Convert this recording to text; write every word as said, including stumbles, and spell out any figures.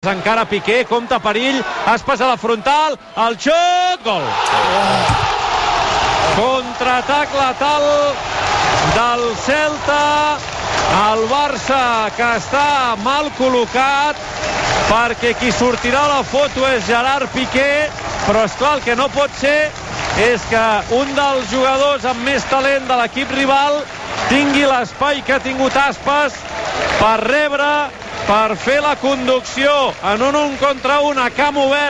Encara Piqué, compta perill, Aspas a la frontal, el xut, gol. Contraatac letal del Celta, el Barça que està mal col·locat perquè qui sortirà a la foto és Gerard Piqué, però esclar, el que no pot ser és que un dels jugadors amb més talent de l'equip rival tingui l'espai que ha tingut Aspas per rebre, per fer la conducció en un un contra un a camp obert